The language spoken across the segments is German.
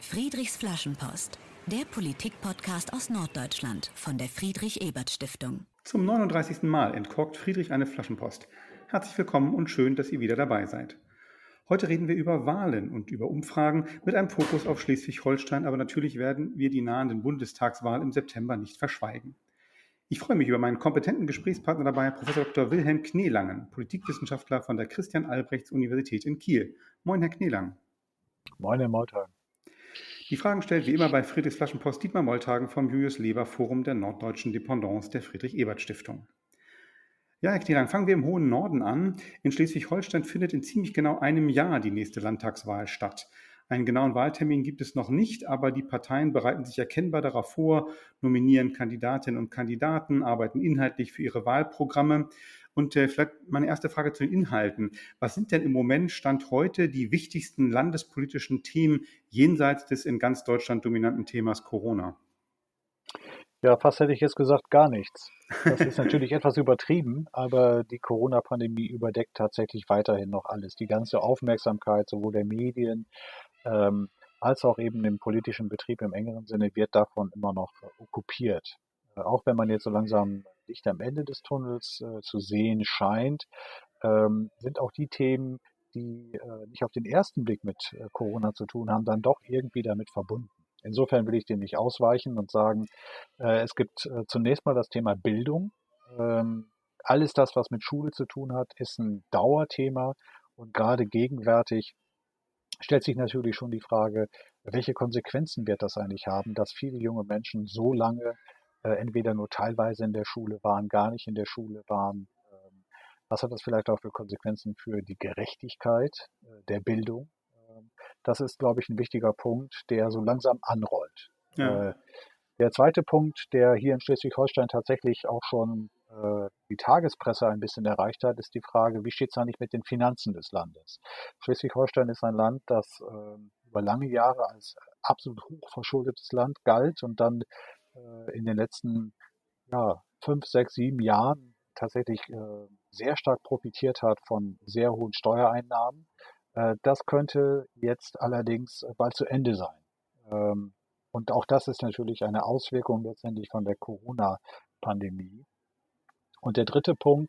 Friedrichs Flaschenpost, der Politik-Podcast aus Norddeutschland von der Friedrich-Ebert-Stiftung. Zum 39. Mal entkorkt Friedrich eine Flaschenpost. Herzlich willkommen und schön, dass ihr wieder dabei seid. Heute reden wir über Wahlen und über Umfragen mit einem Fokus auf Schleswig-Holstein, aber natürlich werden wir die nahenden Bundestagswahl im September nicht verschweigen. Ich freue mich über meinen kompetenten Gesprächspartner dabei, Prof. Dr. Wilhelm Knelangen, Politikwissenschaftler von der Christian-Albrechts-Universität in Kiel. Moin, Herr Knelangen. Moin, Herr Molthagen. Die Fragen stellt wie immer bei Friedrichs Flaschenpost Dietmar Molthagen vom Julius Leber Forum der norddeutschen Dependance der Friedrich-Ebert-Stiftung. Ja, Herr Knelangen, fangen wir im hohen Norden an. In Schleswig-Holstein findet in ziemlich genau einem Jahr die nächste Landtagswahl statt. Einen genauen Wahltermin gibt es noch nicht, aber die Parteien bereiten sich erkennbar darauf vor, nominieren Kandidatinnen und Kandidaten, arbeiten inhaltlich für ihre Wahlprogramme. Und vielleicht meine erste Frage zu den Inhalten. Was sind denn im Moment, Stand heute, die wichtigsten landespolitischen Themen jenseits des in ganz Deutschland dominanten Themas Corona? Ja, fast hätte ich jetzt gesagt, gar nichts. Das ist natürlich etwas übertrieben, aber die Corona-Pandemie überdeckt tatsächlich weiterhin noch alles. Die ganze Aufmerksamkeit sowohl der Medien als auch eben im politischen Betrieb im engeren Sinne wird davon immer noch okkupiert. Auch wenn man jetzt so langsam Licht am Ende des Tunnels zu sehen scheint, sind auch die Themen, die nicht auf den ersten Blick mit Corona zu tun haben, dann doch irgendwie damit verbunden. Insofern will ich dem nicht ausweichen und sagen, es gibt zunächst mal das Thema Bildung. Alles das, was mit Schule zu tun hat, ist ein Dauerthema und gerade gegenwärtig stellt sich natürlich schon die Frage, welche Konsequenzen wird das eigentlich haben, dass viele junge Menschen so lange entweder nur teilweise in der Schule waren, gar nicht in der Schule waren. Was hat das vielleicht auch für Konsequenzen für die Gerechtigkeit der Bildung? Das ist, glaube ich, ein wichtiger Punkt, der so langsam anrollt. Ja. Der zweite Punkt, der hier in Schleswig-Holstein tatsächlich auch schon die Tagespresse ein bisschen erreicht hat, ist die Frage, wie steht es eigentlich mit den Finanzen des Landes? Schleswig-Holstein ist ein Land, das über lange Jahre als absolut hochverschuldetes Land galt und dann in den letzten 5, 6, 7 Jahren tatsächlich sehr stark profitiert hat von sehr hohen Steuereinnahmen. Das könnte jetzt allerdings bald zu Ende sein. Und auch das ist natürlich eine Auswirkung letztendlich von der Corona-Pandemie. Und der dritte Punkt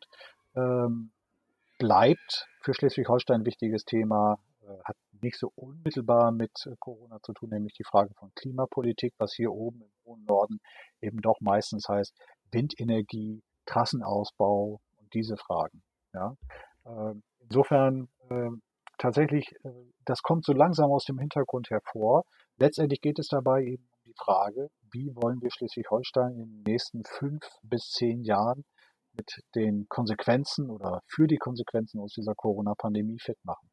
bleibt für Schleswig-Holstein ein wichtiges Thema, hat nicht so unmittelbar mit Corona zu tun, nämlich die Frage von Klimapolitik, was hier oben im hohen Norden eben doch meistens heißt Windenergie, Trassenausbau und diese Fragen. Ja. Insofern tatsächlich, das kommt so langsam aus dem Hintergrund hervor. Letztendlich geht es dabei eben um die Frage, wie wollen wir Schleswig-Holstein in den nächsten 5 bis 10 Jahren mit den Konsequenzen oder für die Konsequenzen aus dieser Corona-Pandemie fit machen.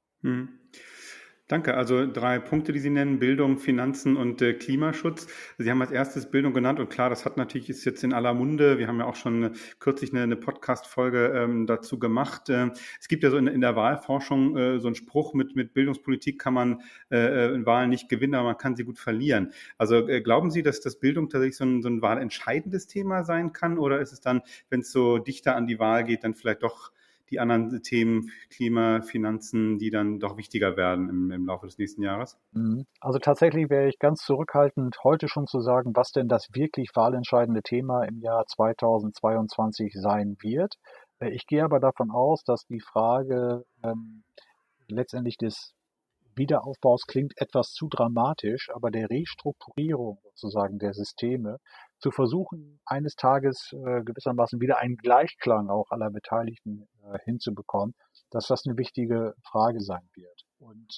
Danke. Also 3 Punkte, die Sie nennen: Bildung, Finanzen und Klimaschutz. Sie haben als erstes Bildung genannt und klar, das ist jetzt in aller Munde. Wir haben ja auch schon kürzlich eine Podcast-Folge dazu gemacht. Es gibt ja so in der Wahlforschung so einen Spruch, mit Bildungspolitik kann man in Wahlen nicht gewinnen, aber man kann sie gut verlieren. Also glauben Sie, dass das Bildung tatsächlich so ein wahlentscheidendes Thema sein kann, oder ist es dann, wenn es so dichter an die Wahl geht, dann vielleicht doch die anderen Themen, Klima, Finanzen, die dann doch wichtiger werden im Laufe des nächsten Jahres? Also tatsächlich wäre ich ganz zurückhaltend, heute schon zu sagen, was denn das wirklich wahlentscheidende Thema im Jahr 2022 sein wird. Ich gehe aber davon aus, dass die Frage letztendlich des Wiederaufbaus klingt etwas zu dramatisch, aber der Restrukturierung sozusagen der Systeme zu versuchen, eines Tages gewissermaßen wieder einen Gleichklang auch aller Beteiligten hinzubekommen, dass das eine wichtige Frage sein wird. Und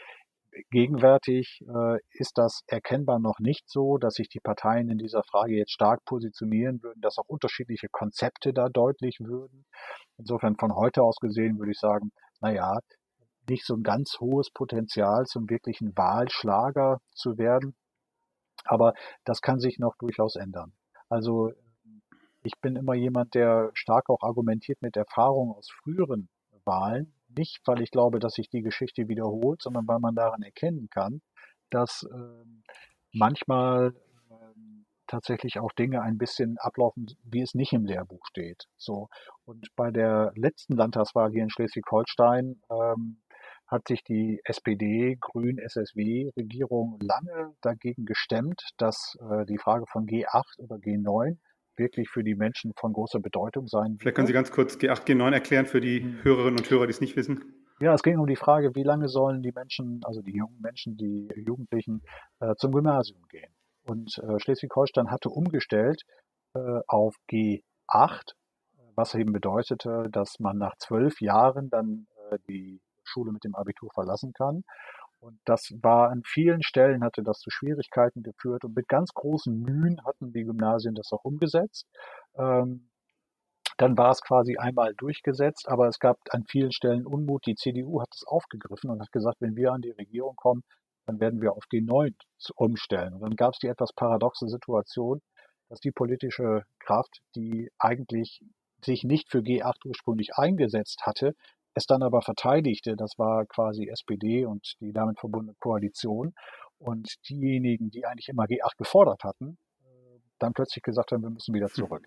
gegenwärtig ist das erkennbar noch nicht so, dass sich die Parteien in dieser Frage jetzt stark positionieren würden, dass auch unterschiedliche Konzepte da deutlich würden. Insofern von heute aus gesehen würde ich sagen, naja, nicht so ein ganz hohes Potenzial zum wirklichen Wahlschlager zu werden. Aber das kann sich noch durchaus ändern. Also ich bin immer jemand, der stark auch argumentiert mit Erfahrungen aus früheren Wahlen. Nicht, weil ich glaube, dass sich die Geschichte wiederholt, sondern weil man daran erkennen kann, dass manchmal tatsächlich auch Dinge ein bisschen ablaufen, wie es nicht im Lehrbuch steht. So. Und bei der letzten Landtagswahl hier in Schleswig-Holstein hat sich die SPD, Grün-SSW-Regierung lange dagegen gestemmt, dass die Frage von G8 oder G9 wirklich für die Menschen von großer Bedeutung sein Vielleicht können Sie würde. ganz kurz G8, G9 erklären für die Hörerinnen und Hörer, die es nicht wissen. Ja, es ging um die Frage, wie lange sollen die Menschen, also die jungen Menschen, die Jugendlichen, zum Gymnasium gehen. Und Schleswig-Holstein hatte umgestellt auf G8, was eben bedeutete, dass man nach 12 Jahren dann die Schule mit dem Abitur verlassen kann. Und das war an vielen Stellen, hatte das zu Schwierigkeiten geführt. Und mit ganz großen Mühen hatten die Gymnasien das auch umgesetzt. Ähm, Dann war es quasi einmal durchgesetzt, aber es gab an vielen Stellen Unmut. Die CDU hat es aufgegriffen und hat gesagt, wenn wir an die Regierung kommen, dann werden wir auf G9 umstellen. Und dann gab es die etwas paradoxe Situation, dass die politische Kraft, die eigentlich sich nicht für G8 ursprünglich eingesetzt hatte, es dann aber verteidigte. Das war quasi SPD und die damit verbundene Koalition. Und diejenigen, die eigentlich immer G8 gefordert hatten, dann plötzlich gesagt haben, wir müssen wieder zurück.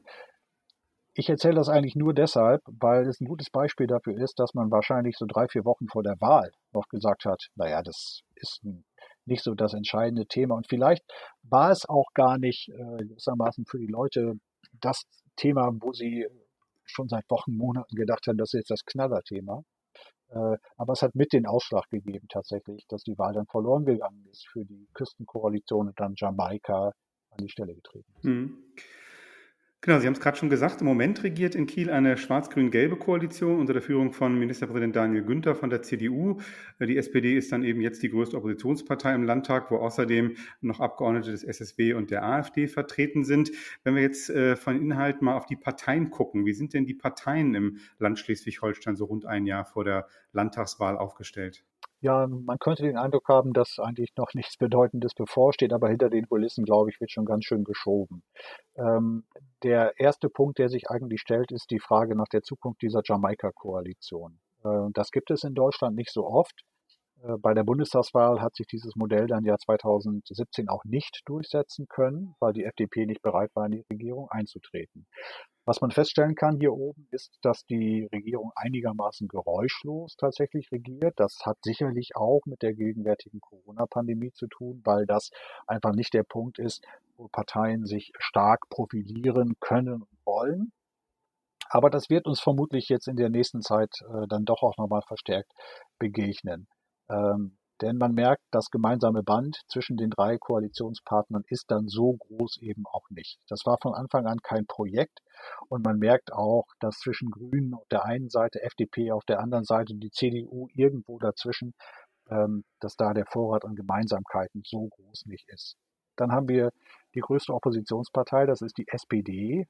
Ich erzähle das eigentlich nur deshalb, weil es ein gutes Beispiel dafür ist, dass man wahrscheinlich so 3, 4 Wochen vor der Wahl noch gesagt hat, naja, das ist nicht so das entscheidende Thema. Und vielleicht war es auch gar nicht gewissermaßen für die Leute das Thema, wo sie schon seit Wochen, Monaten gedacht haben, das ist jetzt das Knallerthema. Aber es hat mit den Ausschlag gegeben tatsächlich, dass die Wahl dann verloren gegangen ist für die Küstenkoalition und dann Jamaika an die Stelle getreten ist. Mhm. Genau, Sie haben es gerade schon gesagt, im Moment regiert in Kiel eine schwarz-grün-gelbe Koalition unter der Führung von Ministerpräsident Daniel Günther von der CDU. Die SPD ist dann eben jetzt die größte Oppositionspartei im Landtag, wo außerdem noch Abgeordnete des SSW und der AfD vertreten sind. Wenn wir jetzt von Inhalt mal auf die Parteien gucken, wie sind denn die Parteien im Land Schleswig-Holstein so rund ein Jahr vor der Landtagswahl aufgestellt? Ja, man könnte den Eindruck haben, dass eigentlich noch nichts Bedeutendes bevorsteht, aber hinter den Kulissen, glaube ich, wird schon ganz schön geschoben. Ähm, Der erste Punkt, der sich eigentlich stellt, ist die Frage nach der Zukunft dieser Jamaika-Koalition. Das gibt es in Deutschland nicht so oft. Bei der Bundestagswahl hat sich dieses Modell dann ja 2017 auch nicht durchsetzen können, weil die FDP nicht bereit war, in die Regierung einzutreten. Was man feststellen kann hier oben ist, dass die Regierung einigermaßen geräuschlos tatsächlich regiert. Das hat sicherlich auch mit der gegenwärtigen Corona-Pandemie zu tun, weil das einfach nicht der Punkt ist, wo Parteien sich stark profilieren können und wollen. Aber das wird uns vermutlich jetzt in der nächsten Zeit dann doch auch nochmal verstärkt begegnen. Denn man merkt, das gemeinsame Band zwischen den 3 Koalitionspartnern ist dann so groß eben auch nicht. Das war von Anfang an kein Projekt und man merkt auch, dass zwischen Grünen auf der einen Seite, FDP auf der anderen Seite und die CDU irgendwo dazwischen, dass da der Vorrat an Gemeinsamkeiten so groß nicht ist. Dann haben wir die größte Oppositionspartei, das ist die SPD,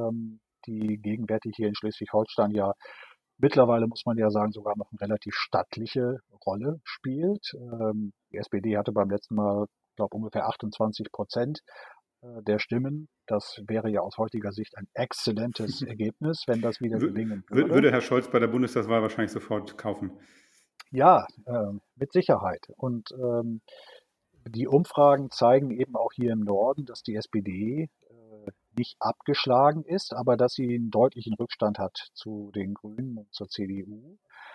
die gegenwärtig hier in Schleswig-Holstein ja mittlerweile, muss man ja sagen, sogar noch eine relativ stattliche Rolle spielt. Die SPD hatte beim letzten Mal, ich glaube, ungefähr 28% der Stimmen. Das wäre ja aus heutiger Sicht ein exzellentes Ergebnis, wenn das wieder gelingen würde. Würde Herr Scholz bei der Bundestagswahl wahrscheinlich sofort kaufen. Ja, mit Sicherheit. Und die Umfragen zeigen eben auch hier im Norden, dass die SPD nicht abgeschlagen ist, aber dass sie einen deutlichen Rückstand hat zu den Grünen und zur CDU.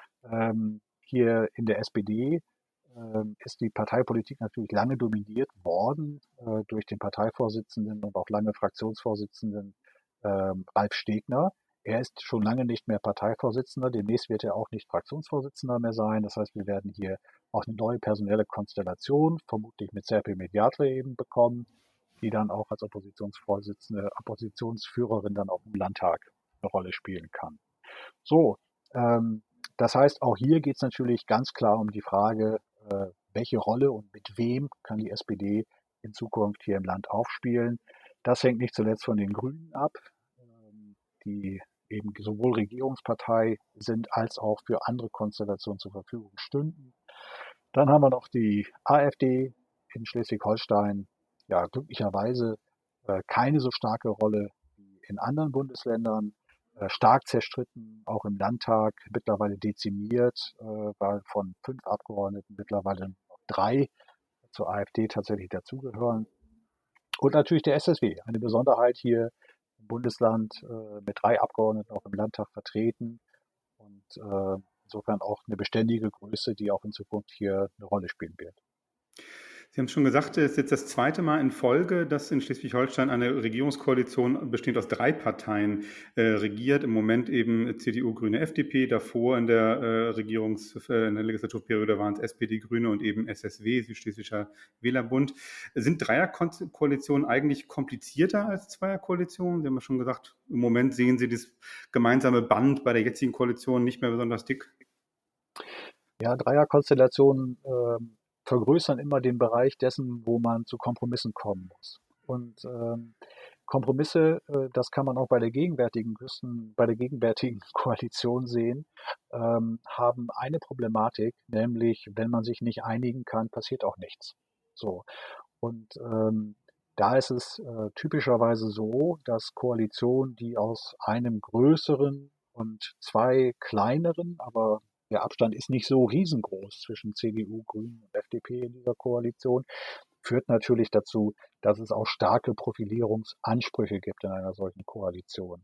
Hier in der SPD ist die Parteipolitik natürlich lange dominiert worden durch den Parteivorsitzenden und auch lange Fraktionsvorsitzenden Ralf Stegner. Er ist schon lange nicht mehr Parteivorsitzender, demnächst wird er auch nicht Fraktionsvorsitzender mehr sein. Das heißt, wir werden hier auch eine neue personelle Konstellation, vermutlich mit Serpil Mediatre eben bekommen, die dann auch als Oppositionsvorsitzende, Oppositionsführerin dann auch im Landtag eine Rolle spielen kann. So, das heißt, auch hier geht es natürlich ganz klar um die Frage, welche Rolle und mit wem kann die SPD in Zukunft hier im Land aufspielen. Das hängt nicht zuletzt von den Grünen ab, die eben sowohl Regierungspartei sind als auch für andere Konstellationen zur Verfügung stünden. Dann haben wir noch die AfD in Schleswig-Holstein, ja glücklicherweise keine so starke Rolle wie in anderen Bundesländern, stark zerstritten, auch im Landtag, mittlerweile dezimiert, weil von 5 Abgeordneten mittlerweile noch 3 zur AfD tatsächlich dazugehören. Und natürlich der SSW, eine Besonderheit hier im Bundesland mit 3 Abgeordneten auch im Landtag vertreten und insofern auch eine beständige Größe, die auch in Zukunft hier eine Rolle spielen wird. Sie haben schon gesagt, es ist jetzt das zweite Mal in Folge, dass in Schleswig-Holstein eine Regierungskoalition bestehend aus 3 Parteien regiert. Im Moment eben CDU, Grüne, FDP. Davor in der in der Legislaturperiode waren es SPD, Grüne und eben SSW, Südschlesischer Wählerbund. Sind Dreierkoalitionen eigentlich komplizierter als Zweierkoalitionen? Sie haben ja schon gesagt, im Moment sehen Sie das gemeinsame Band bei der jetzigen Koalition nicht mehr besonders dick. Ja, Dreierkonstellationen vergrößern immer den Bereich dessen, wo man zu Kompromissen kommen muss. Und Kompromisse, das kann man auch bei der gegenwärtigen Koalition sehen, haben eine Problematik, nämlich wenn man sich nicht einigen kann, passiert auch nichts. So. Und da ist es typischerweise so, dass Koalitionen, die aus einem größeren und 2 kleineren, aber der Abstand ist nicht so riesengroß zwischen CDU, Grünen und FDP in dieser Koalition, führt natürlich dazu, dass es auch starke Profilierungsansprüche gibt in einer solchen Koalition.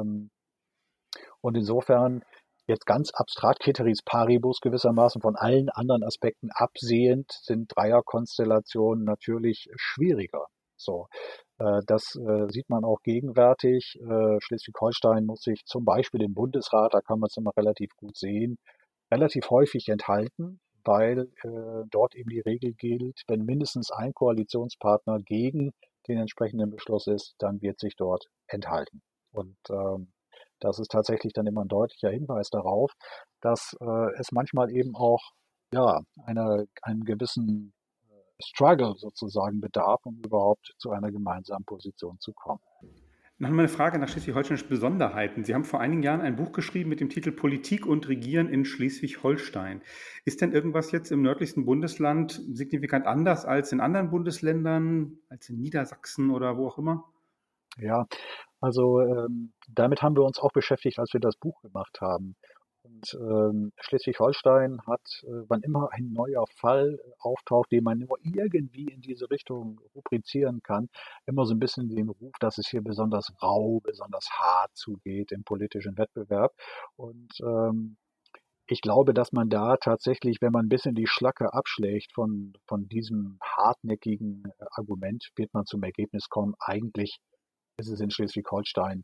Und insofern jetzt ganz abstrakt ceteris paribus gewissermaßen von allen anderen Aspekten absehend sind Dreierkonstellationen natürlich schwieriger. So, das sieht man auch gegenwärtig. Schleswig-Holstein muss sich zum Beispiel im Bundesrat, da kann man es immer relativ gut sehen, relativ häufig enthalten, weil dort eben die Regel gilt, wenn mindestens ein Koalitionspartner gegen den entsprechenden Beschluss ist, dann wird sich dort enthalten. Und das ist tatsächlich dann immer ein deutlicher Hinweis darauf, dass es manchmal eben auch ja, einen gewissen Struggle sozusagen bedarf, um überhaupt zu einer gemeinsamen Position zu kommen. Noch mal eine Frage nach schleswig-holsteinischen Besonderheiten. Sie haben vor einigen Jahren ein Buch geschrieben mit dem Titel Politik und Regieren in Schleswig-Holstein. Ist denn irgendwas jetzt im nördlichsten Bundesland signifikant anders als in anderen Bundesländern, als in Niedersachsen oder wo auch immer? Ja, also damit haben wir uns auch beschäftigt, als wir das Buch gemacht haben. Und Schleswig-Holstein hat, wann immer ein neuer Fall auftaucht, den man nur irgendwie in diese Richtung rubrizieren kann, immer so ein bisschen den Ruf, dass es hier besonders rau, besonders hart zugeht im politischen Wettbewerb. Und ich glaube, dass man da tatsächlich, wenn man ein bisschen die Schlacke abschlägt von diesem hartnäckigen Argument, wird man zum Ergebnis kommen, eigentlich ist es in Schleswig-Holstein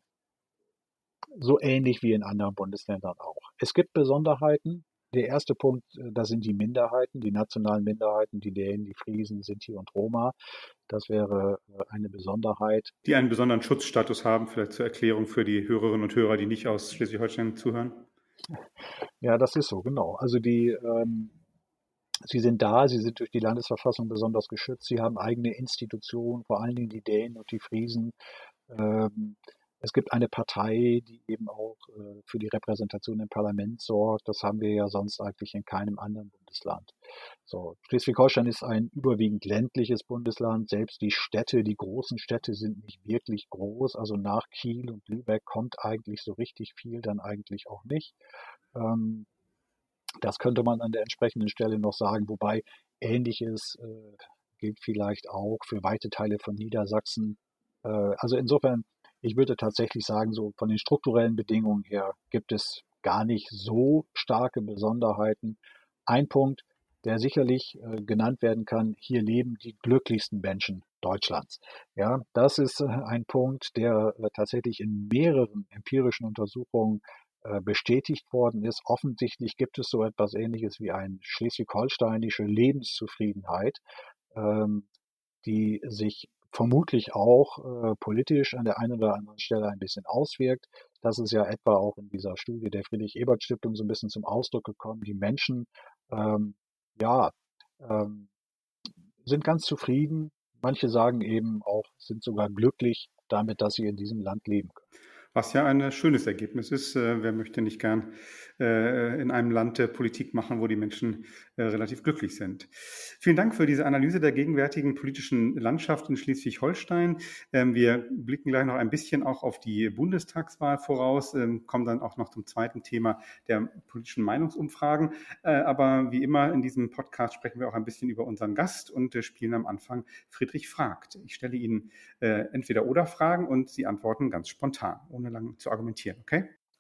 so ähnlich wie in anderen Bundesländern auch. Es gibt Besonderheiten. Der erste Punkt, das sind die Minderheiten, die nationalen Minderheiten, die Dänen, die Friesen, Sinti und Roma. Das wäre eine Besonderheit. Die einen besonderen Schutzstatus haben, vielleicht zur Erklärung für die Hörerinnen und Hörer, die nicht aus Schleswig-Holstein zuhören. Ja, das ist so, genau. Also sie sind sie sind durch die Landesverfassung besonders geschützt, sie haben eigene Institutionen, vor allen Dingen die Dänen und die Friesen. Ähm, Es gibt eine Partei, die eben auch für die Repräsentation im Parlament sorgt. Das haben wir ja sonst eigentlich in keinem anderen Bundesland. So, Schleswig-Holstein ist ein überwiegend ländliches Bundesland. Selbst die Städte, die großen Städte sind nicht wirklich groß. Also nach Kiel und Lübeck kommt eigentlich so richtig viel dann eigentlich auch nicht. Ähm, Das könnte man an der entsprechenden Stelle noch sagen, wobei Ähnliches gilt vielleicht auch für weite Teile von Niedersachsen. Also insofern, ich würde tatsächlich sagen, so von den strukturellen Bedingungen her gibt es gar nicht so starke Besonderheiten. Ein Punkt, der sicherlich genannt werden kann, hier leben die glücklichsten Menschen Deutschlands. Ja, das ist ein Punkt, der tatsächlich in mehreren empirischen Untersuchungen bestätigt worden ist. Offensichtlich gibt es so etwas Ähnliches wie eine schleswig-holsteinische Lebenszufriedenheit, ähm, die sich vermutlich auch politisch an der einen oder anderen Stelle ein bisschen auswirkt. Das ist ja etwa auch in dieser Studie der Friedrich-Ebert-Stiftung so ein bisschen zum Ausdruck gekommen. Die Menschen, ähm, ja, ähm, sind ganz zufrieden. Manche sagen eben auch, sind sogar glücklich damit, dass sie in diesem Land leben können. Was ja ein schönes Ergebnis ist. Wer möchte nicht gern in einem Land Politik machen, wo die Menschen relativ glücklich sind. Vielen Dank für diese Analyse der gegenwärtigen politischen Landschaft in Schleswig-Holstein. Wir blicken gleich noch ein bisschen auch auf die Bundestagswahl voraus, kommen dann auch noch zum zweiten Thema der politischen Meinungsumfragen. Aber wie immer in diesem Podcast sprechen wir auch ein bisschen über unseren Gast und spielen am Anfang Friedrich fragt. Ich stelle Ihnen entweder oder Fragen und Sie antworten ganz spontan, ohne lang zu argumentieren, okay?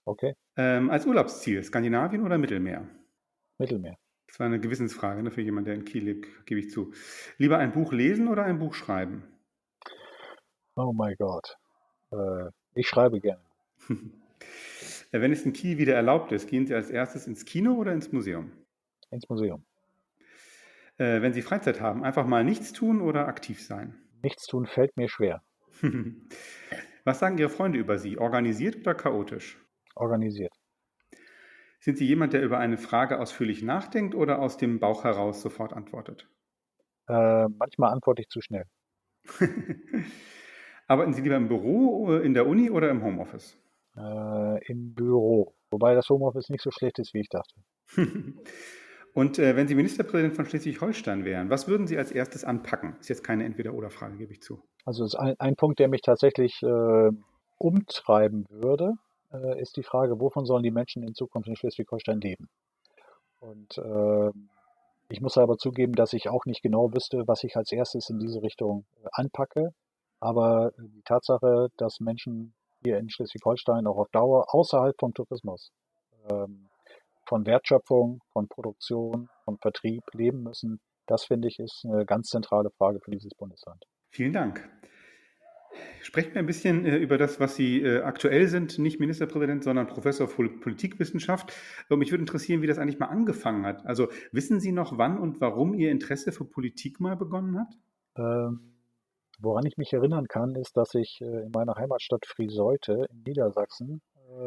Okay, Als Urlaubsziel, Skandinavien oder Mittelmeer? Mittelmeer. Das war eine Gewissensfrage, ne, für jemanden, der in Kiel lebt, gebe ich zu. Lieber ein Buch lesen oder ein Buch schreiben? Oh mein Gott. Ich schreibe gerne Wenn es in Kiel wieder erlaubt ist, gehen Sie als erstes ins Kino oder ins Museum? ins Museum. Wenn Sie Freizeit haben, einfach mal nichts tun oder aktiv sein? Nichts tun fällt mir schwer. Was sagen Ihre Freunde über Sie? Organisiert oder chaotisch? Organisiert. Sind Sie jemand, der über eine Frage ausführlich nachdenkt oder aus dem Bauch heraus sofort antwortet? Manchmal antworte ich zu schnell. Arbeiten Sie lieber im Büro, in der Uni oder im Homeoffice? Im Büro. Wobei das Homeoffice nicht so schlecht ist, wie ich dachte. Und wenn Sie Ministerpräsident von Schleswig-Holstein wären, was würden Sie als erstes anpacken? Ist jetzt keine Entweder-oder-Frage, gebe ich zu. Also ist ein Punkt, der mich tatsächlich umtreiben würde, ist die Frage, wovon sollen die Menschen in Zukunft in Schleswig-Holstein leben? Und ich muss aber zugeben, dass ich auch nicht genau wüsste, was ich als erstes in diese Richtung anpacke. Aber die Tatsache, dass Menschen hier in Schleswig-Holstein auch auf Dauer außerhalb vom Tourismus, ähm, von Wertschöpfung, von Produktion, von Vertrieb leben müssen, das finde ich ist eine ganz zentrale Frage für dieses Bundesland. Vielen Dank. Sprechen wir ein bisschen über das, was Sie aktuell sind, nicht Ministerpräsident, sondern Professor für Politikwissenschaft. Mich würde interessieren, wie das eigentlich mal angefangen hat. Also wissen Sie noch, wann und warum Ihr Interesse für Politik mal begonnen hat? Ähm, Woran ich mich erinnern kann, ist, dass ich in meiner Heimatstadt Friseute in Niedersachsen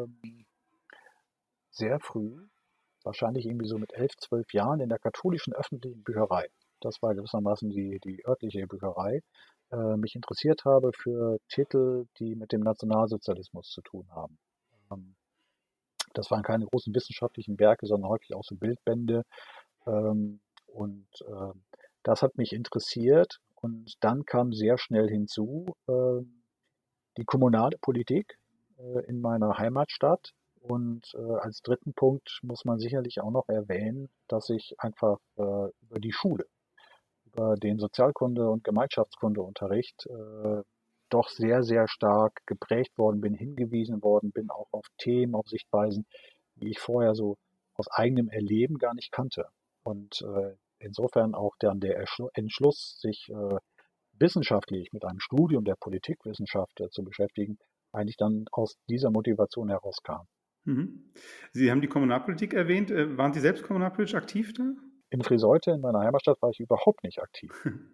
sehr früh, wahrscheinlich irgendwie so mit 11, 12 Jahren, in der katholischen öffentlichen Bücherei, das war gewissermaßen die örtliche Bücherei, mich interessiert habe für Titel, die mit dem Nationalsozialismus zu tun haben. Ähm, Das waren keine großen wissenschaftlichen Werke, sondern häufig auch so Bildbände. Und das hat mich interessiert. Und dann kam sehr schnell hinzu die kommunale Politik in meiner Heimatstadt. Und als dritten Punkt muss man sicherlich auch noch erwähnen, dass ich einfach über die Schule, über den Sozialkunde- und Gemeinschaftskundeunterricht doch sehr, sehr stark geprägt worden bin, hingewiesen worden bin, auch auf Themen, auf Sichtweisen, die ich vorher so aus eigenem Erleben gar nicht kannte. Und insofern auch dann der Entschluss, sich wissenschaftlich mit einem Studium der Politikwissenschaft zu beschäftigen, eigentlich dann aus dieser Motivation herauskam. Mhm. Sie haben die Kommunalpolitik erwähnt. Waren Sie selbst kommunalpolitisch aktiv da? In Friseute, in meiner Heimatstadt, war ich überhaupt nicht aktiv.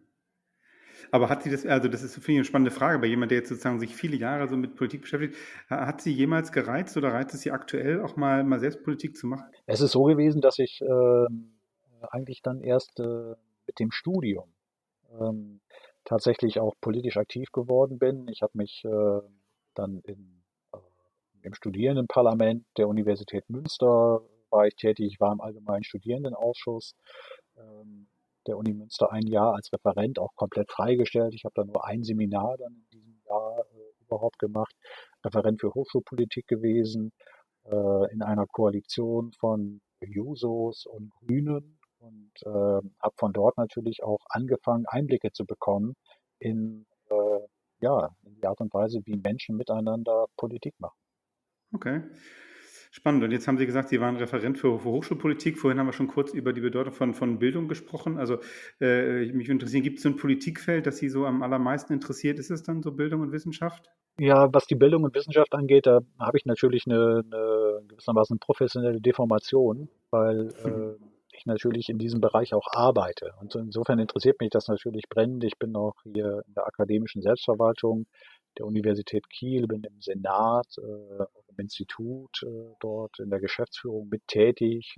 Aber hat Sie das, also das ist finde ich eine spannende Frage, bei jemand, der jetzt sozusagen sich viele Jahre so mit Politik beschäftigt, hat Sie jemals gereizt oder reizt es Sie aktuell auch mal selbst Politik zu machen? Es ist so gewesen, dass ich eigentlich dann erst mit dem Studium ähm, tatsächlich auch politisch aktiv geworden bin. Ich habe mich dann äh, im Studierendenparlament der Universität Münster war ich tätig. Ich war im Allgemeinen Studierendenausschuss ähm, der Uni Münster ein Jahr als Referent, auch komplett freigestellt. Ich habe da nur ein Seminar dann in diesem Jahr überhaupt gemacht, Referent für Hochschulpolitik gewesen, in einer Koalition von Jusos und Grünen und habe von dort natürlich auch angefangen, Einblicke zu bekommen in, ja, in die Art und Weise, wie Menschen miteinander Politik machen. Okay. Spannend. Und jetzt haben Sie gesagt, Sie waren Referent für Hochschulpolitik. Vorhin haben wir schon kurz über die Bedeutung von Bildung gesprochen. Also mich würde interessieren, gibt es so ein Politikfeld, das Sie so am allermeisten interessiert? Ist es dann so Bildung und Wissenschaft? Ja, was die Bildung und Wissenschaft angeht, da habe ich natürlich eine gewissermaßen professionelle Deformation, weil ich natürlich in diesem Bereich auch arbeite. Und so insofern interessiert mich das natürlich brennend. Ich bin auch hier in der akademischen Selbstverwaltung der Universität Kiel, bin im Senat, auch im Institut dort in der Geschäftsführung mit tätig.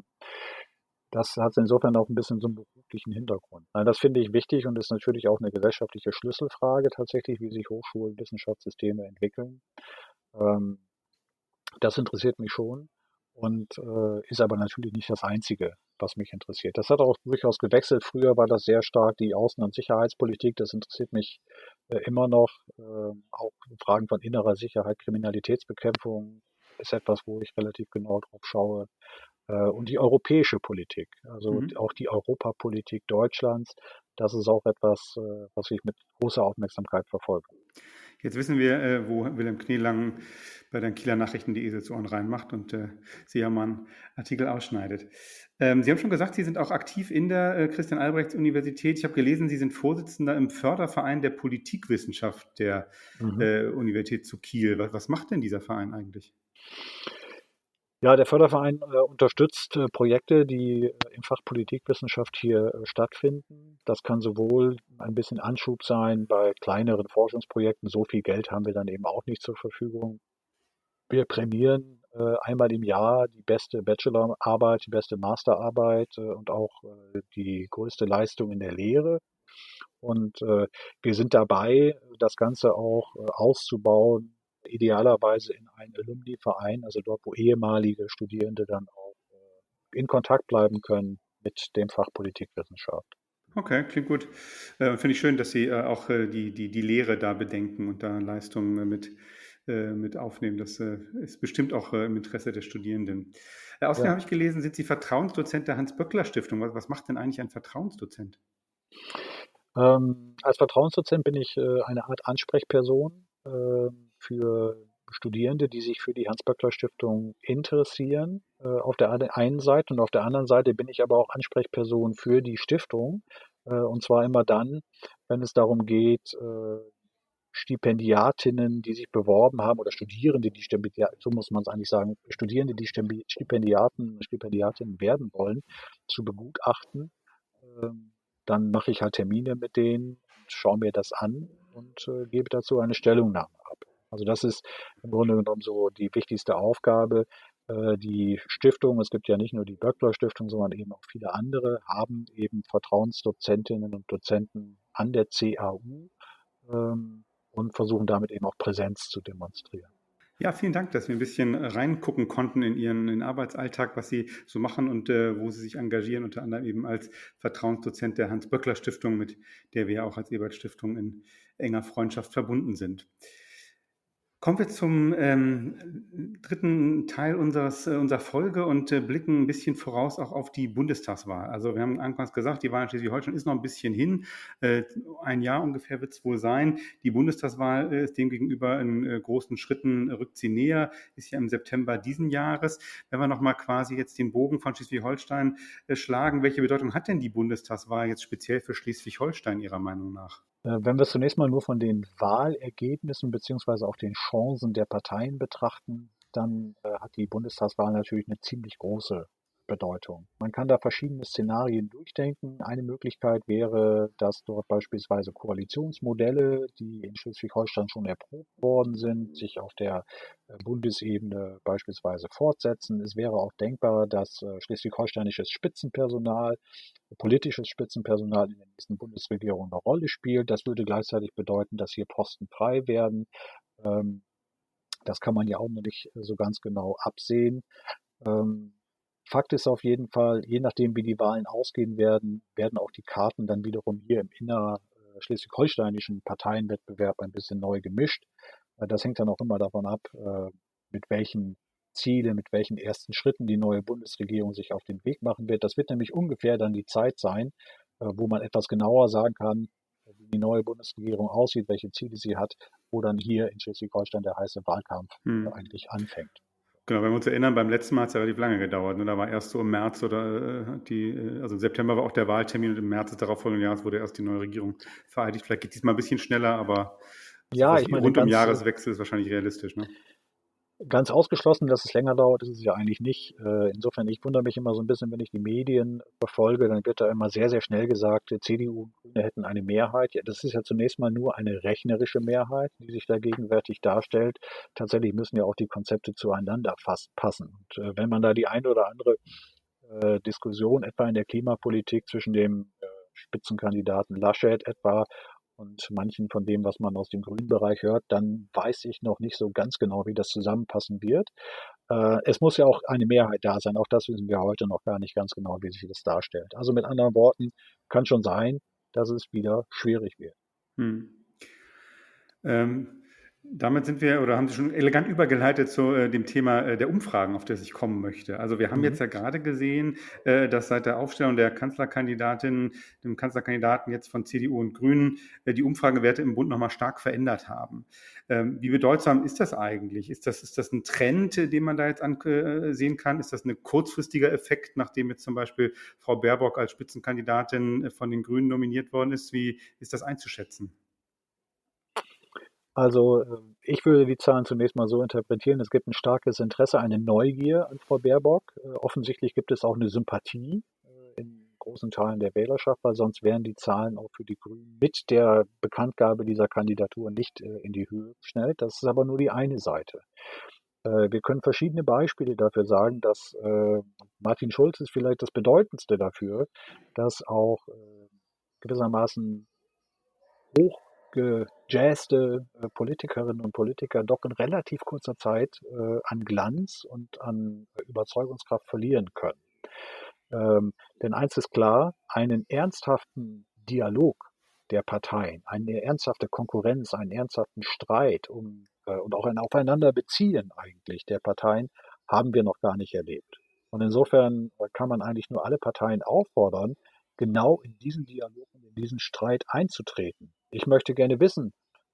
Das hat insofern auch ein bisschen so einen beruflichen Hintergrund. Nein, das finde ich wichtig und ist natürlich auch eine gesellschaftliche Schlüsselfrage tatsächlich, wie sich Hochschulen, Wissenschaftssysteme entwickeln. Ähm, Das interessiert mich schon und ist aber natürlich nicht das Einzige, was mich interessiert. Das hat auch durchaus gewechselt. Früher war das sehr stark die Außen- und Sicherheitspolitik. Das interessiert mich immer noch. Auch Fragen von innerer Sicherheit, Kriminalitätsbekämpfung ist etwas, wo ich relativ genau drauf schaue. Und die europäische Politik, also Mhm. auch die Europapolitik Deutschlands, das ist auch etwas, was ich mit großer Aufmerksamkeit verfolge. Jetzt wissen wir, wo Wilhelm Kneelang bei den Kieler Nachrichten die Esel zu Ohren reinmacht und Sie ja mal einen Artikel ausschneidet. Sie haben schon gesagt, Sie sind auch aktiv in der Christian-Albrechts-Universität. Ich habe gelesen, Sie sind Vorsitzender im Förderverein der Politikwissenschaft der Mhm. Universität zu Kiel. Was macht denn dieser Verein eigentlich? Ja, der Förderverein unterstützt Projekte, die im Fach Politikwissenschaft hier stattfinden. Das kann sowohl ein bisschen Anschub sein bei kleineren Forschungsprojekten. So viel Geld haben wir dann eben auch nicht zur Verfügung. Wir prämieren einmal im Jahr die beste Bachelorarbeit, die beste Masterarbeit und auch die größte Leistung in der Lehre. Und wir sind dabei, das Ganze auch auszubauen, idealerweise in einen Alumni-Verein, also dort, wo ehemalige Studierende dann auch in Kontakt bleiben können mit dem Fach Politikwissenschaft. Okay, klingt gut. Finde ich schön, dass Sie auch die Lehre da bedenken und da Leistungen mit aufnehmen. Das ist bestimmt auch im Interesse der Studierenden. Außerdem Ja. habe ich gelesen, sind Sie Vertrauensdozent der Hans-Böckler-Stiftung. Was macht denn eigentlich ein Vertrauensdozent? Als Vertrauensdozent bin ich eine Art Ansprechperson für Studierende, die sich für die Hans-Böckler-Stiftung interessieren, auf der einen Seite. Und auf der anderen Seite bin ich aber auch Ansprechperson für die Stiftung. Und zwar immer dann, wenn es darum geht, Stipendiatinnen, die sich beworben haben, oder Studierende, die so muss man es eigentlich sagen, Studierende, die Stipendiatinnen werden wollen, zu begutachten. Dann mache ich halt Termine mit denen, schaue mir das an und gebe dazu eine Stellungnahme ab. Also das ist im Grunde genommen so die wichtigste Aufgabe. Die Stiftung, es gibt ja nicht nur die Böckler-Stiftung, sondern eben auch viele andere, haben eben Vertrauensdozentinnen und Dozenten an der CAU und versuchen damit eben auch Präsenz zu demonstrieren. Ja, vielen Dank, dass wir ein bisschen reingucken konnten in Ihren Arbeitsalltag, was Sie so machen und wo Sie sich engagieren, unter anderem eben als Vertrauensdozent der Hans-Böckler-Stiftung, mit der wir auch als Ebert-Stiftung in enger Freundschaft verbunden sind. Kommen wir zum dritten Teil unserer Folge und blicken ein bisschen voraus auch auf die Bundestagswahl. Also wir haben anfangs gesagt, die Wahl in Schleswig-Holstein ist noch ein bisschen hin. Ein Jahr ungefähr wird es wohl sein. Die Bundestagswahl ist demgegenüber in großen Schritten, rückt sie näher, ist ja im September diesen Jahres. Wenn wir nochmal quasi jetzt den Bogen von Schleswig-Holstein schlagen, welche Bedeutung hat denn die Bundestagswahl jetzt speziell für Schleswig-Holstein Ihrer Meinung nach? Wenn wir zunächst mal nur von den Wahlergebnissen beziehungsweise auch den Chancen der Parteien betrachten, dann hat die Bundestagswahl natürlich eine ziemlich große Bedeutung. Man kann da verschiedene Szenarien durchdenken. Eine Möglichkeit wäre, dass dort beispielsweise Koalitionsmodelle, die in Schleswig-Holstein schon erprobt worden sind, sich auf der Bundesebene beispielsweise fortsetzen. Es wäre auch denkbar, dass schleswig-holsteinisches Spitzenpersonal, politisches Spitzenpersonal in der nächsten Bundesregierung eine Rolle spielt. Das würde gleichzeitig bedeuten, dass hier Posten frei werden. Das kann man ja auch noch nicht so ganz genau absehen. Fakt ist auf jeden Fall, je nachdem, wie die Wahlen ausgehen werden, werden auch die Karten dann wiederum hier im schleswig-holsteinischen Parteienwettbewerb ein bisschen neu gemischt. Das hängt dann auch immer davon ab, mit welchen Zielen, mit welchen ersten Schritten die neue Bundesregierung sich auf den Weg machen wird. Das wird nämlich ungefähr dann die Zeit sein, wo man etwas genauer sagen kann, wie die neue Bundesregierung aussieht, welche Ziele sie hat, wo dann hier in Schleswig-Holstein der heiße Wahlkampf eigentlich anfängt. Genau, wenn wir uns erinnern, beim letzten Mal hat es ja relativ lange gedauert. Ne? Da war erst so im März also im September war auch der Wahltermin und im März des darauffolgenden Jahres wurde erst die neue Regierung vereidigt. Vielleicht geht es diesmal ein bisschen schneller, aber ja, ich meine, rund um Jahreswechsel ist wahrscheinlich realistisch. Ne? Ganz ausgeschlossen, dass es länger dauert, ist es ja eigentlich nicht. Insofern, ich wundere mich immer so ein bisschen, wenn ich die Medien verfolge, dann wird da immer sehr, sehr schnell gesagt, die CDU und Grüne hätten eine Mehrheit. Ja, das ist ja zunächst mal nur eine rechnerische Mehrheit, die sich da gegenwärtig darstellt. Tatsächlich müssen ja auch die Konzepte zueinander passen. Und wenn man da die eine oder andere Diskussion etwa in der Klimapolitik zwischen dem Spitzenkandidaten Laschet etwa und manchen von dem, was man aus dem grünen Bereich hört, dann weiß ich noch nicht so ganz genau, wie das zusammenpassen wird. Es muss ja auch eine Mehrheit da sein. Auch das wissen wir heute noch gar nicht ganz genau, wie sich das darstellt. Also mit anderen Worten, kann schon sein, dass es wieder schwierig wird. Hm. Damit sind wir oder haben Sie schon elegant übergeleitet zu dem Thema der Umfragen, auf das ich kommen möchte. Also wir haben Mhm. jetzt ja gerade gesehen, dass seit der Aufstellung der Kanzlerkandidatin, dem Kanzlerkandidaten jetzt von CDU und Grünen, die Umfragewerte im Bund nochmal stark verändert haben. Wie bedeutsam ist das eigentlich? Ist das ein Trend, den man da jetzt sehen kann? Ist das ein kurzfristiger Effekt, nachdem jetzt zum Beispiel Frau Baerbock als Spitzenkandidatin von den Grünen nominiert worden ist? Wie ist das einzuschätzen? Also ich würde die Zahlen zunächst mal so interpretieren, es gibt ein starkes Interesse, eine Neugier an Frau Baerbock. Offensichtlich gibt es auch eine Sympathie in großen Teilen der Wählerschaft, weil sonst wären die Zahlen auch für die Grünen mit der Bekanntgabe dieser Kandidatur nicht in die Höhe geschnellt. Das ist aber nur die eine Seite. Wir können verschiedene Beispiele dafür sagen, dass Martin Schulz ist vielleicht das bedeutendste dafür, dass auch gewissermaßen hochgejazzte Politikerinnen und Politiker doch in relativ kurzer Zeit an Glanz und an Überzeugungskraft verlieren können. Denn eins ist klar, einen ernsthaften Dialog der Parteien, eine ernsthafte Konkurrenz, einen ernsthaften Streit und auch ein Aufeinanderbeziehen eigentlich der Parteien haben wir noch gar nicht erlebt. Und insofern kann man eigentlich nur alle Parteien auffordern, genau in diesen Dialog und in diesen Streit einzutreten. Ich möchte gerne wissen,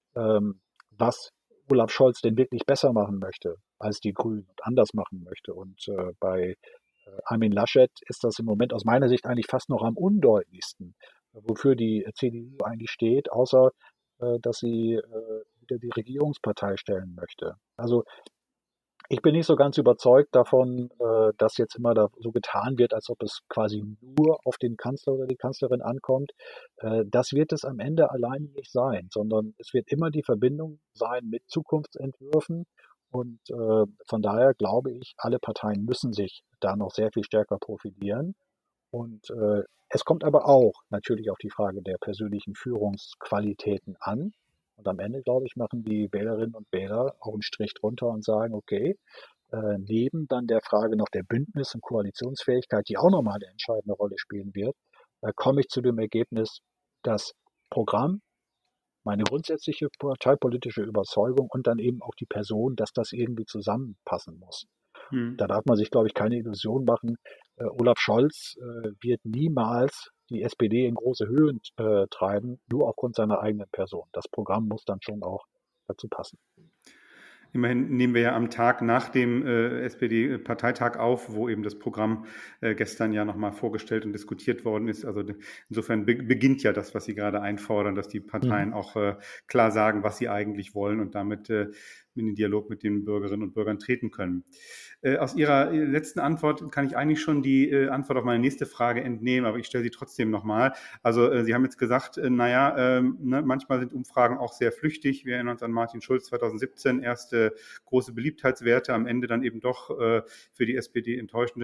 was Olaf Scholz denn wirklich besser machen möchte als die Grünen und anders machen möchte. Und bei Armin Laschet ist das im Moment aus meiner Sicht eigentlich fast noch am undeutlichsten, wofür die CDU eigentlich steht, außer dass sie wieder die Regierungspartei stellen möchte. Also ich bin nicht so ganz überzeugt davon, dass jetzt immer da so getan wird, als ob es quasi nur auf den Kanzler oder die Kanzlerin ankommt. Das wird es am Ende allein nicht sein, sondern es wird immer die Verbindung sein mit Zukunftsentwürfen. Und von daher glaube ich, alle Parteien müssen sich da noch sehr viel stärker profilieren. Und es kommt aber auch natürlich auf die Frage der persönlichen Führungsqualitäten an. Und am Ende, glaube ich, machen die Wählerinnen und Wähler auch einen Strich drunter und sagen, okay, neben dann der Frage noch der Bündnis- und Koalitionsfähigkeit, die auch nochmal eine entscheidende Rolle spielen wird, komme ich zu dem Ergebnis, das Programm, meine grundsätzliche parteipolitische Überzeugung und dann eben auch die Person, dass das irgendwie zusammenpassen muss. Da Hm. darf man sich, glaube ich, keine Illusion machen. Olaf Scholz wird niemals die SPD in große Höhen treiben, nur aufgrund seiner eigenen Person. Das Programm muss dann schon auch dazu passen. Immerhin nehmen wir ja am Tag nach dem SPD-Parteitag auf, wo eben das Programm gestern ja nochmal vorgestellt und diskutiert worden ist. Also insofern beginnt ja das, was Sie gerade einfordern, dass die Mhm. Parteien auch klar sagen, was sie eigentlich wollen und damit in den Dialog mit den Bürgerinnen und Bürgern treten können. Aus Ihrer letzten Antwort kann ich eigentlich schon die Antwort auf meine nächste Frage entnehmen, aber ich stelle sie trotzdem nochmal. Also Sie haben jetzt gesagt, manchmal sind Umfragen auch sehr flüchtig. Wir erinnern uns an Martin Schulz 2017, erste große Beliebtheitswerte, am Ende dann eben doch für die SPD enttäuschende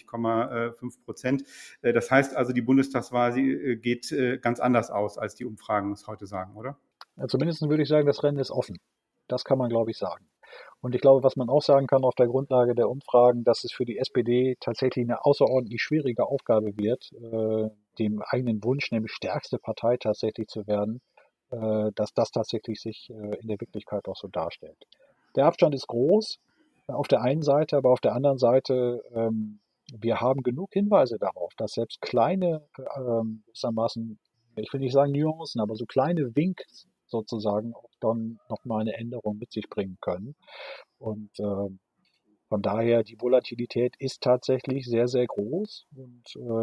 20,5%. Das heißt also, die Bundestagswahl geht ganz anders aus, als die Umfragen es heute sagen, oder? Ja, zumindest würde ich sagen, das Rennen ist offen. Das kann man, glaube ich, sagen. Und ich glaube, was man auch sagen kann auf der Grundlage der Umfragen, dass es für die SPD tatsächlich eine außerordentlich schwierige Aufgabe wird, dem eigenen Wunsch, nämlich stärkste Partei tatsächlich zu werden, dass das tatsächlich sich in der Wirklichkeit auch so darstellt. Der Abstand ist groß auf der einen Seite, aber auf der anderen Seite, wir haben genug Hinweise darauf, dass selbst kleine, gewissermaßen, ich will nicht sagen Nuancen, aber so kleine Winks sozusagen auch dann nochmal eine Änderung mit sich bringen können. Und von daher, die Volatilität ist tatsächlich sehr, sehr groß. Und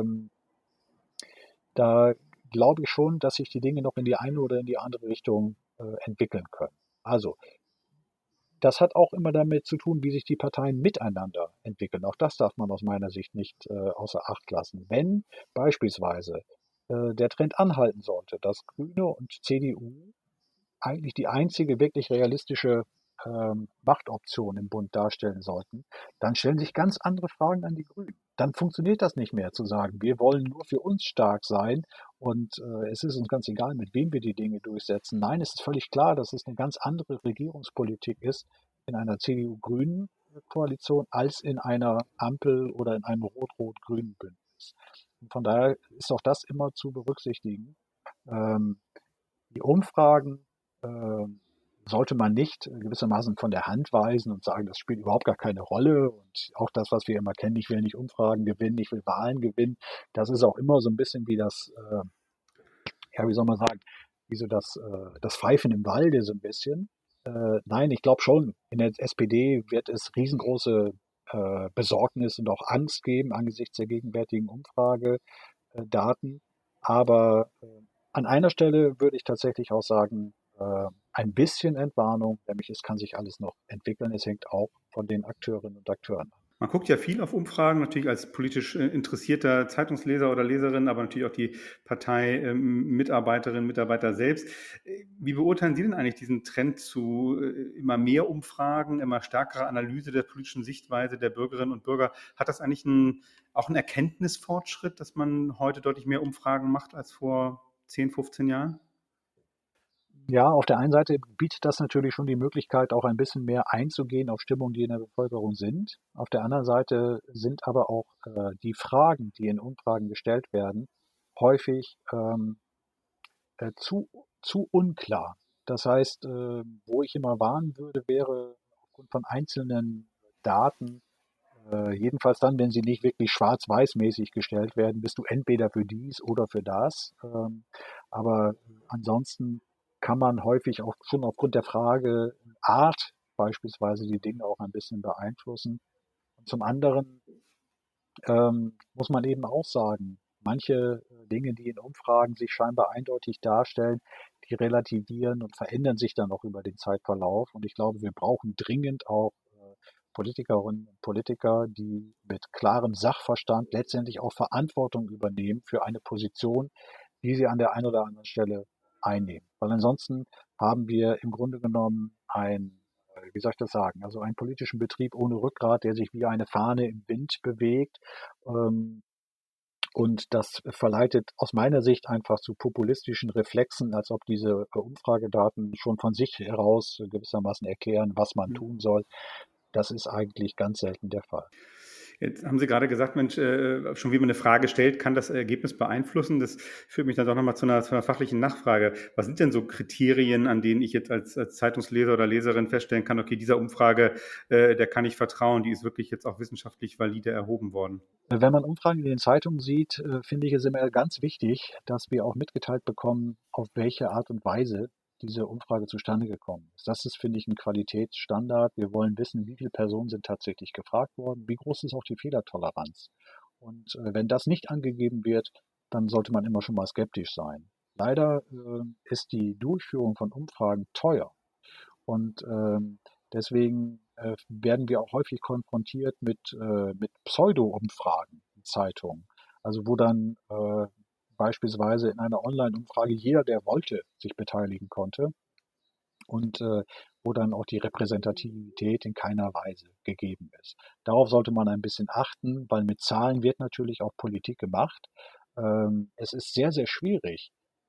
da glaube ich schon, dass sich die Dinge noch in die eine oder in die andere Richtung entwickeln können. Also, das hat auch immer damit zu tun, wie sich die Parteien miteinander entwickeln. Auch das darf man aus meiner Sicht nicht außer Acht lassen. Wenn beispielsweise der Trend anhalten sollte, dass Grüne und CDU eigentlich die einzige wirklich realistische Machtoption im Bund darstellen sollten, dann stellen sich ganz andere Fragen an die Grünen. Dann funktioniert das nicht mehr zu sagen, wir wollen nur für uns stark sein und es ist uns ganz egal, mit wem wir die Dinge durchsetzen. Nein, es ist völlig klar, dass es eine ganz andere Regierungspolitik ist in einer CDU-Grünen Koalition als in einer Ampel oder in einem rot-rot-grünen Bündnis. Und von daher ist auch das immer zu berücksichtigen. Ähm, die Umfragen, sollte man nicht gewissermaßen von der Hand weisen und sagen, das spielt überhaupt gar keine Rolle. Und auch das, was wir immer kennen, ich will nicht Umfragen gewinnen, ich will Wahlen gewinnen, das ist auch immer so ein bisschen wie das, ja, wie soll man sagen, wie so das Pfeifen im Walde so ein bisschen. Nein, ich glaube schon, in der SPD wird es riesengroße Besorgnis und auch Angst geben angesichts der gegenwärtigen Umfragedaten. Aber an einer Stelle würde ich tatsächlich auch sagen, ein bisschen Entwarnung, nämlich es kann sich alles noch entwickeln. Es hängt auch von den Akteurinnen und Akteuren ab. Man guckt ja viel auf Umfragen, natürlich als politisch interessierter Zeitungsleser oder Leserin, aber natürlich auch die Partei-Mitarbeiterinnen und Mitarbeiter selbst. Wie beurteilen Sie denn eigentlich diesen Trend zu immer mehr Umfragen, immer stärkerer Analyse der politischen Sichtweise der Bürgerinnen und Bürger? Hat das eigentlich auch einen Erkenntnisfortschritt, dass man heute deutlich mehr Umfragen macht als vor 10, 15 Jahren? Ja, auf der einen Seite bietet das natürlich schon die Möglichkeit, auch ein bisschen mehr einzugehen auf Stimmungen, die in der Bevölkerung sind. Auf der anderen Seite sind aber auch die Fragen, die in Umfragen gestellt werden, häufig zu, zu unklar. Das heißt, wo ich immer warnen würde, wäre aufgrund von einzelnen Daten, jedenfalls dann, wenn sie nicht wirklich schwarz-weiß-mäßig gestellt werden, bist du entweder für dies oder für das. Aber ansonsten kann man häufig auch schon aufgrund der Frage Art beispielsweise die Dinge auch ein bisschen beeinflussen. Und zum anderen muss man eben auch sagen, manche Dinge, die in Umfragen sich scheinbar eindeutig darstellen, die relativieren und verändern sich dann auch über den Zeitverlauf. Und ich glaube, wir brauchen dringend auch Politikerinnen und Politiker, die mit klarem Sachverstand letztendlich auch Verantwortung übernehmen für eine Position, die sie an der einen oder anderen Stelle einnehmen. Weil ansonsten haben wir im Grunde genommen wie soll ich das sagen, also einen politischen Betrieb ohne Rückgrat, der sich wie eine Fahne im Wind bewegt. Ähm, und das verleitet aus meiner Sicht einfach zu populistischen Reflexen, als ob diese Umfragedaten schon von sich heraus gewissermaßen erklären, was man tun soll. Das ist eigentlich ganz selten der Fall. Jetzt haben Sie gerade gesagt, Mensch, schon wie man eine Frage stellt, kann das Ergebnis beeinflussen. Das führt mich dann doch nochmal zu einer fachlichen Nachfrage. Was sind denn so Kriterien, an denen ich jetzt als Zeitungsleser oder Leserin feststellen kann, okay, dieser Umfrage, der kann ich vertrauen, die ist wirklich jetzt auch wissenschaftlich valide erhoben worden? Wenn man Umfragen in den Zeitungen sieht, finde ich es immer ganz wichtig, dass wir auch mitgeteilt bekommen, auf welche Art und Weise diese Umfrage zustande gekommen ist. Das ist, finde ich, ein Qualitätsstandard. Wir wollen wissen, wie viele Personen sind tatsächlich gefragt worden, wie groß ist auch die Fehlertoleranz. Und wenn das nicht angegeben wird, dann sollte man immer schon mal skeptisch sein. Leider ist die Durchführung von Umfragen teuer. Und deswegen werden wir auch häufig konfrontiert mit Pseudo-Umfragen in Zeitungen. Also wo dann beispielsweise in einer Online-Umfrage jeder, der wollte, sich beteiligen konnte und wo dann auch die Repräsentativität in keiner Weise gegeben ist. Darauf sollte man ein bisschen achten, weil mit Zahlen wird natürlich auch Politik gemacht. Es ist sehr, sehr schwierig,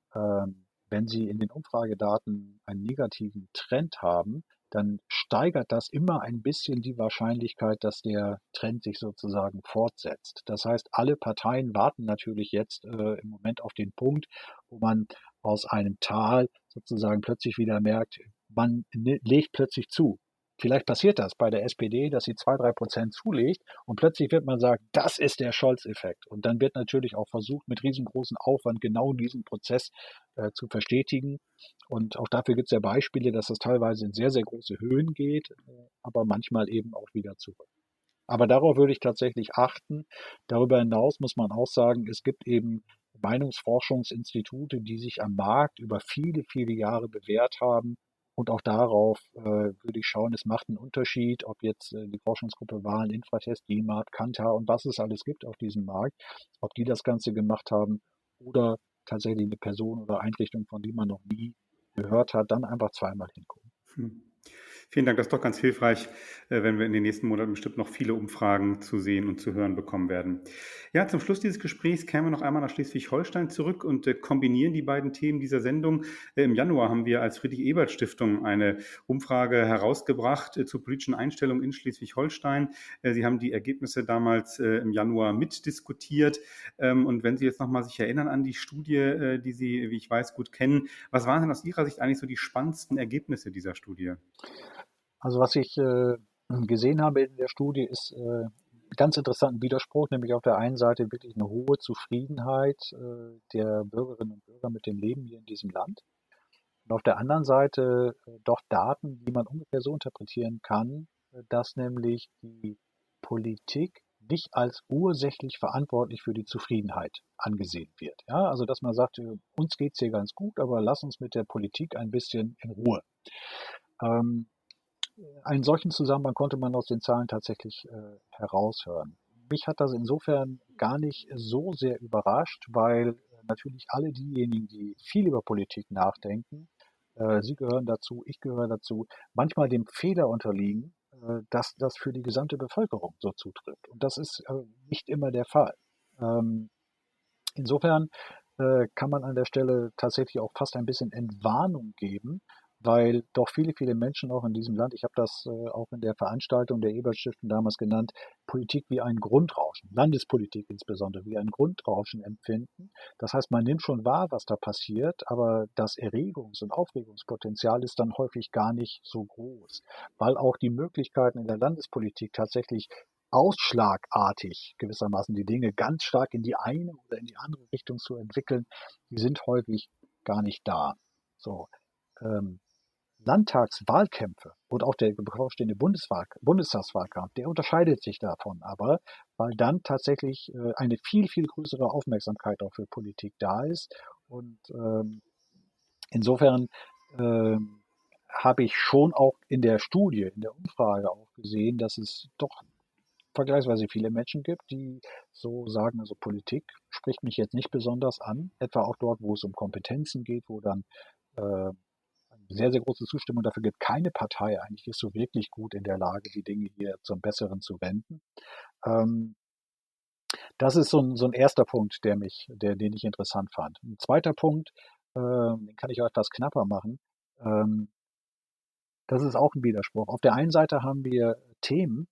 wenn Sie in den Umfragedaten einen negativen Trend haben, dann steigert das immer ein bisschen die Wahrscheinlichkeit, dass der Trend sich sozusagen fortsetzt. Das heißt, alle Parteien warten natürlich jetzt im Moment auf den Punkt, wo man aus einem Tal sozusagen plötzlich wieder merkt, man legt plötzlich zu. Vielleicht passiert das bei der SPD, dass sie 2-3% zulegt und plötzlich wird man sagen, das ist der Scholz-Effekt. Und dann wird natürlich auch versucht, mit riesengroßem Aufwand genau diesen Prozess zu verstetigen. Und auch dafür gibt es ja Beispiele, dass das teilweise in sehr, sehr große Höhen geht, aber manchmal eben auch wieder zurück. Aber darauf würde ich tatsächlich achten. Darüber hinaus muss man auch sagen, es gibt eben Meinungsforschungsinstitute, die sich am Markt über viele, viele Jahre bewährt haben. Und auch darauf würde ich schauen, es macht einen Unterschied, ob jetzt die Forschungsgruppe Wahlen, Infratest, DIMAP, Kantar und was es alles gibt auf diesem Markt, ob die das Ganze gemacht haben oder tatsächlich eine Person oder Einrichtung, von die man noch nie gehört hat, dann einfach zweimal hingucken. Vielen Dank, das ist doch ganz hilfreich, wenn wir in den nächsten Monaten bestimmt noch viele Umfragen zu sehen und zu hören bekommen werden. Ja, zum Schluss dieses Gesprächs kehren wir noch einmal nach Schleswig-Holstein zurück und kombinieren die beiden Themen dieser Sendung. Im Januar haben wir als Friedrich-Ebert-Stiftung eine Umfrage herausgebracht zur politischen Einstellung in Schleswig-Holstein. Sie haben die Ergebnisse damals im Januar mitdiskutiert. Und wenn Sie jetzt nochmal sich erinnern an die Studie, die Sie, wie ich weiß, gut kennen, was waren denn aus Ihrer Sicht eigentlich so die spannendsten Ergebnisse dieser Studie? Also was ich gesehen habe in der Studie ist ganz interessanten Widerspruch, nämlich auf der einen Seite wirklich eine hohe Zufriedenheit der Bürgerinnen und Bürger mit dem Leben hier in diesem Land. Und auf der anderen Seite doch Daten, die man ungefähr so interpretieren kann, dass nämlich die Politik nicht als ursächlich verantwortlich für die Zufriedenheit angesehen wird. Ja, also dass man sagt, uns geht's hier ganz gut, aber lass uns mit der Politik ein bisschen in Ruhe. Ähm, Einen solchen Zusammenhang konnte man aus den Zahlen tatsächlich heraushören. Mich hat das insofern gar nicht so sehr überrascht, weil natürlich alle diejenigen, die viel über Politik nachdenken, Sie gehören dazu, ich gehöre dazu, manchmal dem Fehler unterliegen, dass das für die gesamte Bevölkerung so zutrifft. Und das ist nicht immer der Fall. Ähm, Insofern kann man an der Stelle tatsächlich auch fast ein bisschen Entwarnung geben, weil doch viele, viele Menschen auch in diesem Land, ich habe das auch in der Veranstaltung der Ebert-Stiftung damals genannt, Politik wie ein Grundrauschen, Landespolitik insbesondere wie ein Grundrauschen empfinden. Das heißt, man nimmt schon wahr, was da passiert, aber das Erregungs- und Aufregungspotenzial ist dann häufig gar nicht so groß, weil auch die Möglichkeiten in der Landespolitik tatsächlich ausschlagartig gewissermaßen die Dinge ganz stark in die eine oder in die andere Richtung zu entwickeln, die sind häufig gar nicht da. So, ähm, Landtagswahlkämpfe und auch der bevorstehende Bundestagswahlkampf, der unterscheidet sich davon aber, weil dann tatsächlich eine viel, viel größere Aufmerksamkeit auch für Politik da ist. Und insofern habe ich schon auch in der Studie, in der Umfrage auch gesehen, dass es doch vergleichsweise viele Menschen gibt, die so sagen, also Politik spricht mich jetzt nicht besonders an, etwa auch dort, wo es um Kompetenzen geht, wo dann eine sehr, sehr große Zustimmung dafür gibt. Keine Partei eigentlich ist so wirklich gut in der Lage, die Dinge hier zum Besseren zu wenden. Ähm, Das ist so ein erster Punkt, den ich interessant fand. Ein zweiter Punkt, den kann ich auch etwas knapper machen. Ähm, Das ist auch ein Widerspruch. Auf der einen Seite haben wir Themen,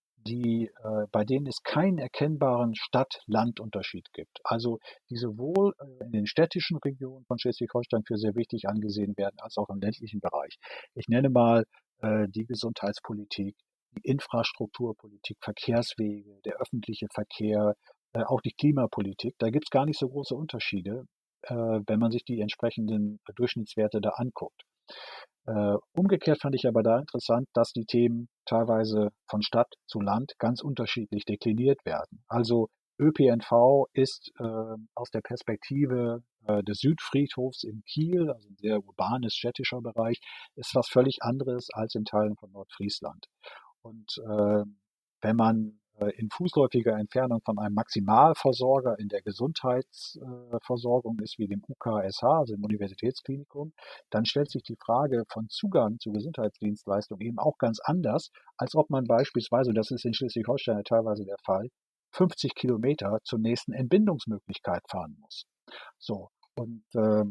bei denen es keinen erkennbaren Stadt-Land-Unterschied gibt. Also die sowohl in den städtischen Regionen von Schleswig-Holstein für sehr wichtig angesehen werden, als auch im ländlichen Bereich. Ich nenne mal die Gesundheitspolitik, die Infrastrukturpolitik, Verkehrswege, der öffentliche Verkehr, auch die Klimapolitik. Da gibt es gar nicht so große Unterschiede, wenn man sich die entsprechenden Durchschnittswerte da anguckt. Umgekehrt fand ich aber da interessant, dass die Themen teilweise von Stadt zu Land ganz unterschiedlich dekliniert werden. Also ÖPNV ist aus der Perspektive des Südfriedhofs in Kiel, also ein sehr urbanes städtischer Bereich, ist was völlig anderes als in Teilen von Nordfriesland. Und wenn man in fußläufiger Entfernung von einem Maximalversorger in der Gesundheitsversorgung ist, wie dem UKSH, also dem Universitätsklinikum, dann stellt sich die Frage von Zugang zu Gesundheitsdienstleistungen eben auch ganz anders, als ob man beispielsweise, und das ist in Schleswig-Holstein ja teilweise der Fall, 50 Kilometer zur nächsten Entbindungsmöglichkeit fahren muss. So, und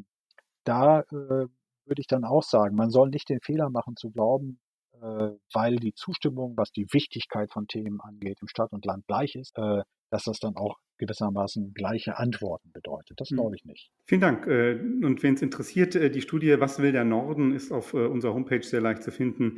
da würde ich dann auch sagen, man soll nicht den Fehler machen zu glauben, weil die Zustimmung, was die Wichtigkeit von Themen angeht, im Stadt und Land gleich ist, dass das dann auch gewissermaßen gleiche Antworten bedeutet. Das glaube ich nicht. Vielen Dank. Und wen es interessiert, die Studie Was will der Norden ist auf unserer Homepage sehr leicht zu finden,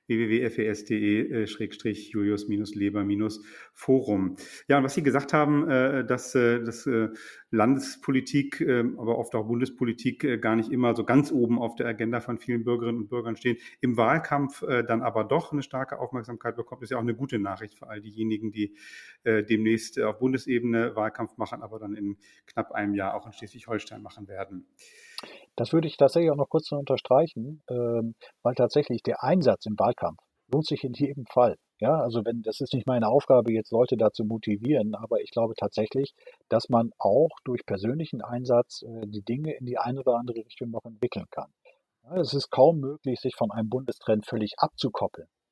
www.fes.de/Julius-Leber-Forum. Ja, und was Sie gesagt haben, dass Landespolitik, aber oft auch Bundespolitik gar nicht immer so ganz oben auf der Agenda von vielen Bürgerinnen und Bürgern stehen, im Wahlkampf dann aber doch eine starke Aufmerksamkeit bekommt, ist ja auch eine gute Nachricht für all diejenigen, die demnächst auf Bundesebene Wahlkampf machen, aber dann in knapp einem Jahr auch in Schleswig-Holstein machen werden. Das würde ich tatsächlich auch noch kurz unterstreichen, weil tatsächlich der Einsatz im Wahlkampf lohnt sich in jedem Fall. Ja, also das ist nicht meine Aufgabe, jetzt Leute dazu motivieren, aber ich glaube tatsächlich, dass man auch durch persönlichen Einsatz die Dinge in die eine oder andere Richtung noch entwickeln kann. Ja, es ist kaum möglich, sich von einem Bundestrend völlig abzukoppeln.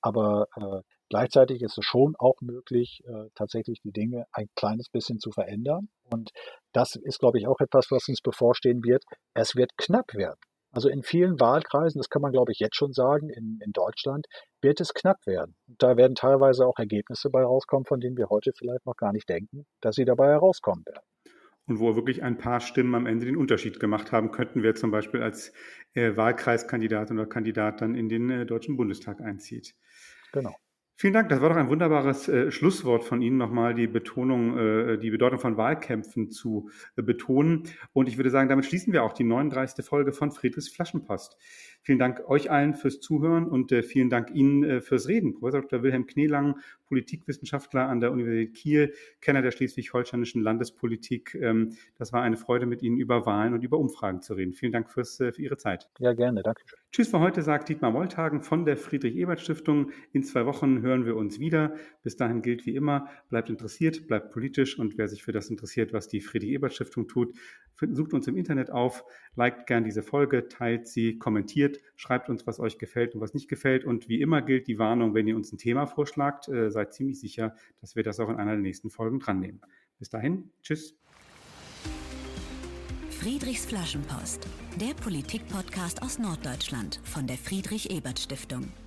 Aber gleichzeitig ist es schon auch möglich, tatsächlich die Dinge ein kleines bisschen zu verändern. Und das ist, glaube ich, auch etwas, was uns bevorstehen wird. Es wird knapp werden. Also in vielen Wahlkreisen, das kann man, glaube ich, jetzt schon sagen, in Deutschland wird es knapp werden. Da werden teilweise auch Ergebnisse bei rauskommen, von denen wir heute vielleicht noch gar nicht denken, dass sie dabei herauskommen werden. Und wo wirklich ein paar Stimmen am Ende den Unterschied gemacht haben könnten, wer zum Beispiel als Wahlkreiskandidat oder Kandidat dann in den Deutschen Bundestag einzieht. Genau. Vielen Dank, das war doch ein wunderbares Schlusswort von Ihnen, nochmal die Betonung, die Bedeutung von Wahlkämpfen zu betonen. Und ich würde sagen, damit schließen wir auch die 39. Folge von Friedrichs Flaschenpost. Vielen Dank euch allen fürs Zuhören und vielen Dank Ihnen fürs Reden. Professor Dr. Wilhelm Kneelang, Politikwissenschaftler an der Universität Kiel, Kenner der schleswig-holsteinischen Landespolitik. Das war eine Freude, mit Ihnen über Wahlen und über Umfragen zu reden. Vielen Dank für Ihre Zeit. Ja, gerne. Danke schön. Tschüss für heute, sagt Dietmar Molthagen von der Friedrich-Ebert-Stiftung. In 2 Wochen hören wir uns wieder. Bis dahin gilt wie immer, bleibt interessiert, bleibt politisch und wer sich für das interessiert, was die Friedrich-Ebert-Stiftung tut, sucht uns im Internet auf, liked gern diese Folge, teilt sie, kommentiert, schreibt uns, was euch gefällt und was nicht gefällt. Und wie immer gilt die Warnung, wenn ihr uns ein Thema vorschlagt, seid ziemlich sicher, dass wir das auch in einer der nächsten Folgen dran nehmen. Bis dahin, tschüss. Friedrichs Flaschenpost, der Politik-Podcast aus Norddeutschland von der Friedrich-Ebert-Stiftung.